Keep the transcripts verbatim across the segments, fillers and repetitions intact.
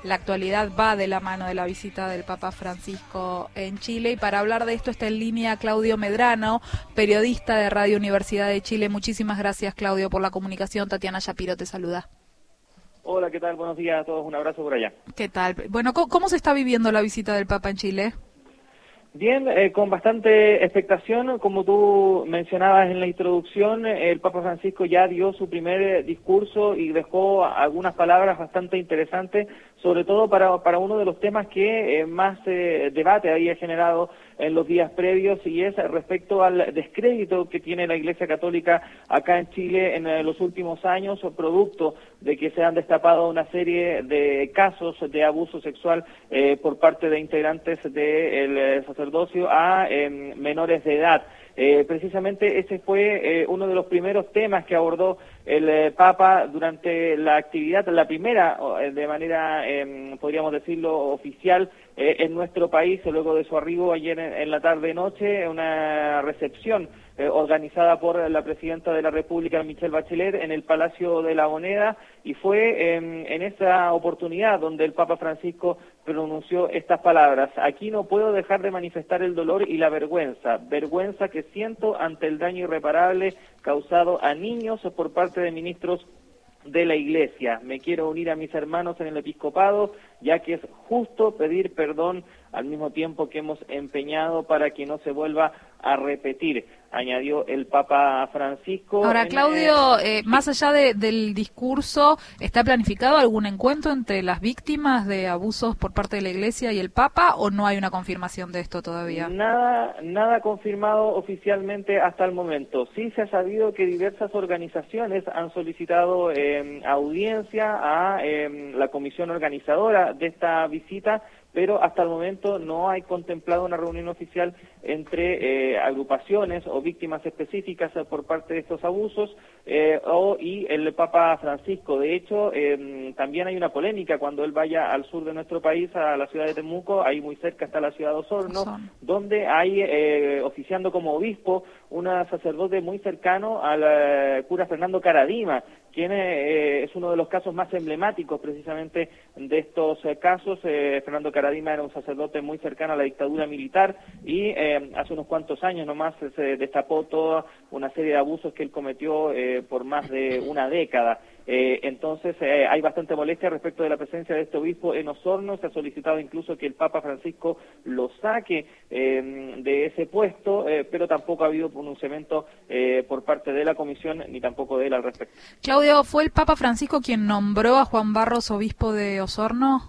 la actualidad va de la mano de la visita del Papa Francisco en Chile. Y para hablar de esto está en línea Claudio Medrano, periodista de Radio Universidad de Chile. Muchísimas gracias, Claudio, por la comunicación. Tatiana Shapiro te saluda. Hola, ¿qué tal? Buenos días a todos. Un abrazo por allá. ¿Qué tal? Bueno, ¿cómo, cómo se está viviendo la visita del Papa en Chile? Bien, eh, con bastante expectación, como tú mencionabas en la introducción, el Papa Francisco ya dio su primer discurso y dejó algunas palabras bastante interesantes, sobre todo para, para uno de los temas que eh, más eh, debate había generado en los días previos, y es respecto al descrédito que tiene la Iglesia Católica acá en Chile en eh, los últimos años, producto de que se han destapado una serie de casos de abuso sexual eh, por parte de integrantes del eh, sacerdocio a eh, menores de edad. Eh, precisamente ese fue eh, uno de los primeros temas que abordó el eh, Papa durante la actividad, la primera, eh, de manera, eh, podríamos decirlo, oficial eh, en nuestro país, luego de su arribo ayer en, en la tarde-noche, una recepción eh, organizada por la Presidenta de la República, Michelle Bachelet, en el Palacio de la Moneda, y fue eh, en esa oportunidad donde el Papa Francisco pronunció estas palabras: aquí no puedo dejar de manifestar el dolor y la vergüenza, vergüenza que siento ante el daño irreparable causado a niños por parte de ministros de la Iglesia. Me quiero unir a mis hermanos en el episcopado, ya que es justo pedir perdón al mismo tiempo que hemos empeñado para que no se vuelva a repetir, añadió el Papa Francisco. Ahora, en, Claudio, eh, eh, más allá de, del discurso, ¿está planificado algún encuentro entre las víctimas de abusos por parte de la Iglesia y el Papa, o no hay una confirmación de esto todavía? Nada, nada confirmado oficialmente hasta el momento. Sí se ha sabido que diversas organizaciones han solicitado eh, audiencia a eh, la comisión organizadora de esta visita, pero hasta el momento no hay contemplado una reunión oficial entre eh, agrupaciones o víctimas específicas eh, por parte de estos abusos eh, o y el Papa Francisco. De hecho, eh, también hay una polémica cuando él vaya al sur de nuestro país, a la ciudad de Temuco, ahí muy cerca está la ciudad de Osorno, Son. donde hay eh, oficiando como obispo una sacerdote muy cercano al eh, cura Fernando Caradima, quien eh, es uno de los casos más emblemáticos precisamente de estos eh, casos. Eh, Fernando Caradima era un sacerdote muy cercano a la dictadura militar y eh, hace unos cuantos años nomás se destapó toda una serie de abusos que él cometió eh, por más de una década. Eh, entonces eh, hay bastante molestia respecto de la presencia de este obispo en Osorno. Se ha solicitado incluso que el Papa Francisco lo saque eh, de ese puesto, eh, pero tampoco ha habido pronunciamiento eh, por parte de la comisión ni tampoco de él al respecto. Claudio, ¿fue el Papa Francisco quien nombró a Juan Barros obispo de Osorno?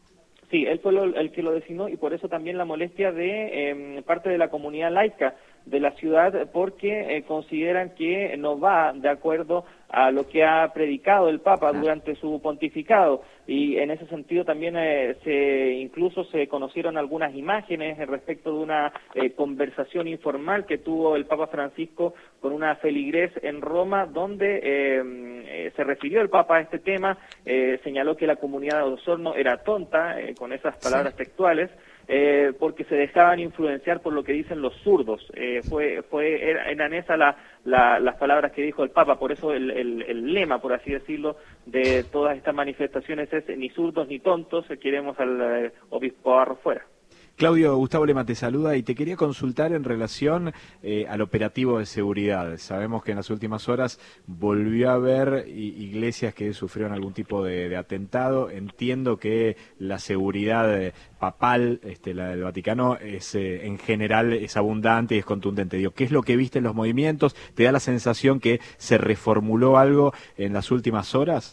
Sí, él fue lo, el que lo designó, y por eso también la molestia de eh, parte de la comunidad laica de la ciudad, porque eh, consideran que no va de acuerdo a lo que ha predicado el Papa durante su pontificado, y en ese sentido también eh, se incluso se conocieron algunas imágenes respecto de una eh, conversación informal que tuvo el Papa Francisco con una feligres en Roma, donde eh, eh, se refirió el Papa a este tema, eh, señaló que la comunidad de Osorno era tonta, eh, con esas palabras sí. textuales, Eh, porque se dejaban influenciar por lo que dicen los zurdos. Eh, fue, fue, eran esas la, la, las palabras que dijo el Papa, por eso el, el, el lema, por así decirlo, de todas estas manifestaciones es ni zurdos ni tontos, queremos al eh, obispo Barros fuera. Claudio, Gustavo Lema te saluda y te quería consultar en relación eh, al operativo de seguridad. Sabemos que en las últimas horas volvió a haber iglesias que sufrieron algún tipo de, de atentado. Entiendo que la seguridad eh, papal, este, la del Vaticano, es eh, en general es abundante y es contundente. Digo, ¿qué es lo que viste en los movimientos? ¿Te da la sensación que se reformuló algo en las últimas horas?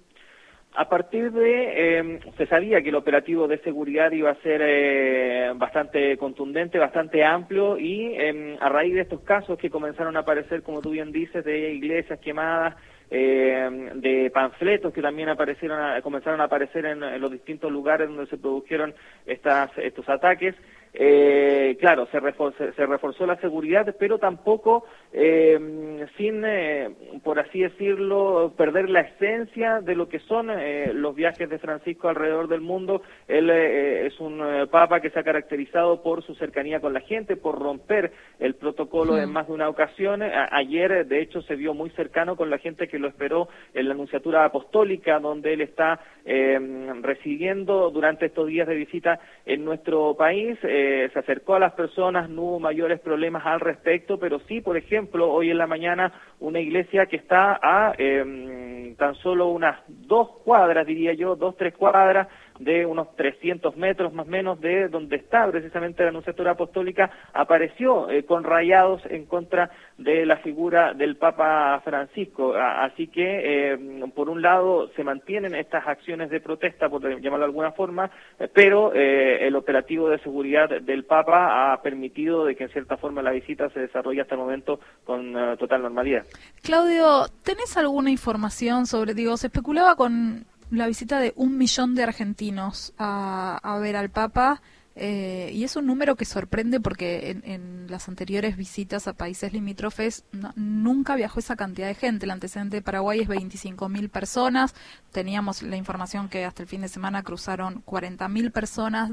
A partir de, eh, se sabía que el operativo de seguridad iba a ser eh, bastante contundente, bastante amplio, y eh, a raíz de estos casos que comenzaron a aparecer, como tú bien dices, de iglesias quemadas, eh, de panfletos que también aparecieron, comenzaron a aparecer en, en los distintos lugares donde se produjeron estas, estos ataques, eh, claro, se reforzó, se reforzó la seguridad, pero tampoco eh, sin, eh, por así decirlo, perder la esencia de lo que son eh, los viajes de Francisco alrededor del mundo. Él eh, es un eh, papa que se ha caracterizado por su cercanía con la gente, por romper el protocolo sí. en más de una ocasión. A ayer, de hecho, se vio muy cercano con la gente que lo esperó en la Nunciatura Apostólica, donde él está eh, residiendo durante estos días de visita en nuestro país. Eh, se acercó a las personas, no hubo mayores problemas al respecto, pero sí, por ejemplo, hoy en la mañana una iglesia que está a eh, tan solo unas dos cuadras, diría yo, dos, tres cuadras, de unos trescientos metros más o menos de donde está precisamente la Nunciatura Apostólica, apareció eh, con rayados en contra de la figura del Papa Francisco. Así que, eh, por un lado, se mantienen estas acciones de protesta, por llamarlo de alguna forma, pero eh, el operativo de seguridad del Papa ha permitido de que, en cierta forma, la visita se desarrolle hasta el momento con uh, total normalidad. Claudio, ¿tenés alguna información sobre, digo, se especulaba con la visita de un millón de argentinos a, a ver al Papa, eh, y es un número que sorprende porque en, en las anteriores visitas a países limítrofes no, nunca viajó esa cantidad de gente. El antecedente de Paraguay es veinticinco mil personas, teníamos la información que hasta el fin de semana cruzaron cuarenta mil personas.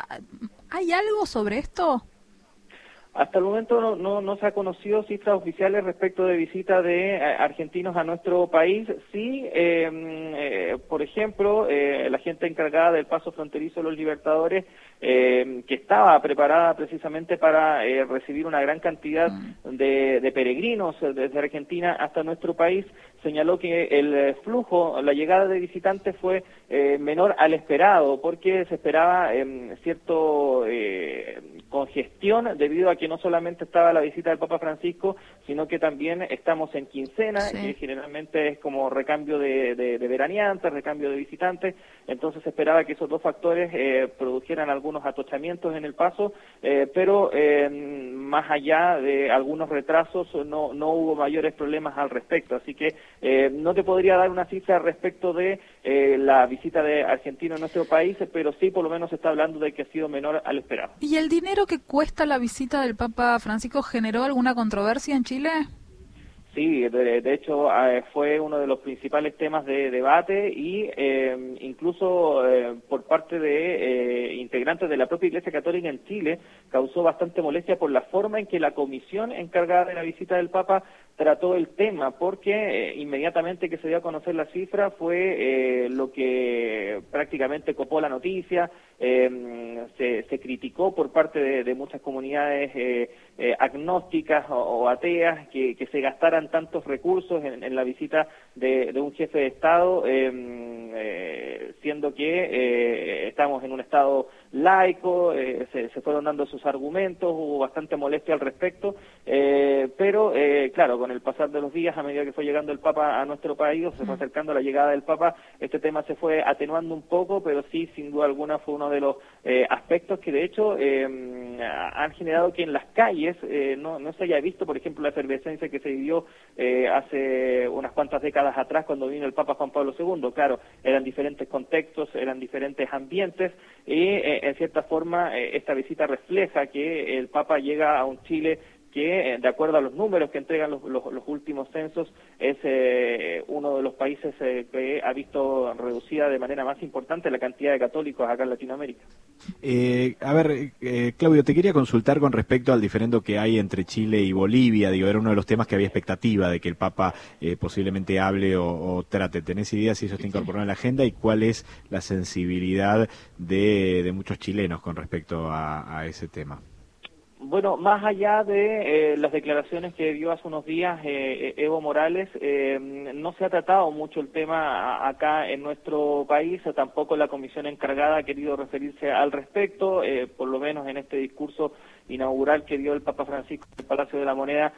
¿Hay algo sobre esto? Hasta el momento no, no, no se ha conocido cifras oficiales respecto de visita de eh, argentinos a nuestro país. Sí, eh, eh, por ejemplo, eh, la gente encargada del paso fronterizo de los Libertadores, eh, que estaba preparada precisamente para eh, recibir una gran cantidad de, de peregrinos desde Argentina hasta nuestro país, señaló que el flujo, la llegada de visitantes fue eh, menor al esperado, porque se esperaba eh, cierto eh, congestión debido a que no solamente estaba la visita del Papa Francisco, sino que también estamos en quincena, sí. que generalmente es como recambio de, de, de veraneantes, recambio de visitantes. Entonces se esperaba que esos dos factores eh, produjeran algunos atochamientos en el paso, eh, pero eh, más allá de algunos retrasos no, no hubo mayores problemas al respecto. Así que eh, no te podría dar una cifra respecto de eh, la visita de argentinos en nuestro país, pero sí por lo menos se está hablando de que ha sido menor al esperado. ¿Y el dinero que cuesta la visita del Papa Francisco generó alguna controversia en Chile? Sí, de, de hecho eh, fue uno de los principales temas de debate y eh, incluso eh, por parte de eh, integrantes de la propia Iglesia Católica en Chile causó bastante molestia por la forma en que la comisión encargada de la visita del Papa trató el tema, porque eh, inmediatamente que se dio a conocer la cifra fue eh, lo que prácticamente copó la noticia. Eh, se, se criticó por parte de, de muchas comunidades eh, eh, agnósticas o, o ateas que, que se gastaran tantos recursos en, en la visita de, de un jefe de Estado, eh, eh, siendo que eh, estamos en un Estado laico. Eh, se, se fueron dando sus argumentos, hubo bastante molestia al respecto, eh, pero eh, claro, con el pasar de los días, a medida que fue llegando el Papa a nuestro país, o se fue acercando a la llegada del Papa, este tema se fue atenuando un poco, pero sí, sin duda alguna, fue uno de los eh, aspectos que de hecho eh, han generado que en las calles eh, no, no se haya visto, por ejemplo, la efervescencia que se vivió eh, hace unas cuantas décadas atrás cuando vino el Papa Juan Pablo segundo. Claro, eran diferentes contextos, eran diferentes ambientes y eh, en cierta forma eh, esta visita refleja que el Papa llega a un Chile que, de acuerdo a los números que entregan los, los, los últimos censos, es eh, uno de los países eh, que ha visto reducida de manera más importante la cantidad de católicos acá en Latinoamérica. Eh, a ver, eh, Claudio, te quería consultar con respecto al diferendo que hay entre Chile y Bolivia. Digo, era uno de los temas que había expectativa de que el Papa eh, posiblemente hable o, o trate. ¿Tenés idea si eso está incorporado en la agenda y cuál es la sensibilidad de, de muchos chilenos con respecto a, a ese tema? Bueno, más allá de eh, las declaraciones que dio hace unos días eh, Evo Morales, eh, no se ha tratado mucho el tema acá en nuestro país, tampoco la comisión encargada ha querido referirse al respecto, eh, por lo menos en este discurso inaugural que dio el Papa Francisco en el Palacio de la Moneda.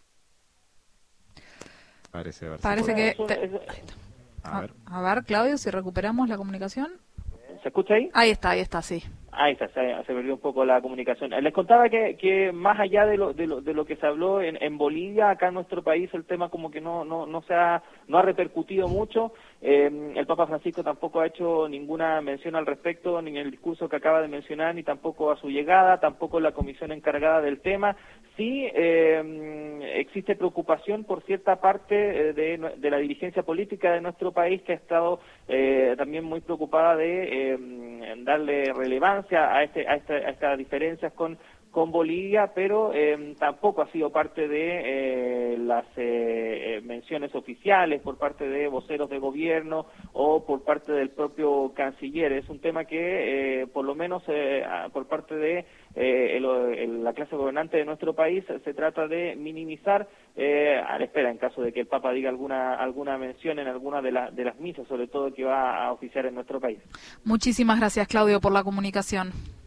Parece, Parece que... Te... A, ver. a ver, Claudio, si recuperamos la comunicación. ¿Se escucha ahí? Ahí está, ahí está, sí. Ahí está, se, se perdió un poco la comunicación. Les contaba que, que más allá de lo, de lo, de lo que se habló en, en Bolivia, acá en nuestro país el tema como que no no no se ha, no ha repercutido mucho. Eh, el Papa Francisco tampoco ha hecho ninguna mención al respecto, ni en el discurso que acaba de mencionar, ni tampoco a su llegada, tampoco en la comisión encargada del tema. Sí eh, existe preocupación por cierta parte de, de la dirigencia política de nuestro país, que ha estado eh, también muy preocupada de eh, darle relevancia a, este, a, este, a estas diferencias con con Bolivia, pero eh, tampoco ha sido parte de eh, las eh, menciones oficiales por parte de voceros de gobierno o por parte del propio canciller. Es un tema que, eh, por lo menos eh, por parte de eh, el, el, la clase gobernante de nuestro país, se trata de minimizar eh, a la espera, en caso de que el Papa diga alguna alguna mención en alguna de, la, de las misas, sobre todo que va a oficiar en nuestro país. Muchísimas gracias, Claudio, por la comunicación.